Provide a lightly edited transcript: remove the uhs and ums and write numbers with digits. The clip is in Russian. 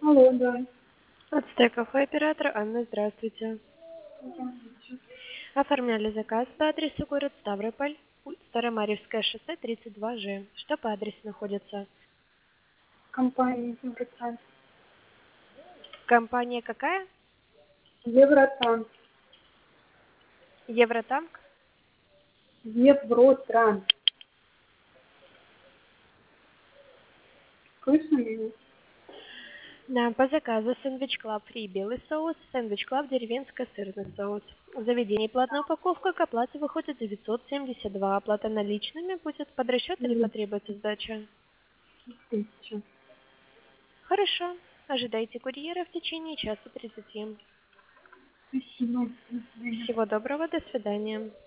Алло, да. Ацтек кафе, оператор Анна, здравствуйте. Здравствуйте. Оформляли заказ по адресу город Ставрополь, Старомарьевское шоссе, 32Ж. Что по адресу находится? Компания Евротранс. Компания какая? Евротранс. Евротанк? Евротранс. Слышно меня? Да, по заказу сэндвич клаб фри белый соус, сэндвич клаб деревенская сырный соус. В заведении платная упаковка, к оплате выходит 972. Оплата наличными будет под расчет или потребуется сдача? 1000. Хорошо. Ожидайте курьера в течение часа 30. Спасибо. До свидания. Всего доброго, до свидания.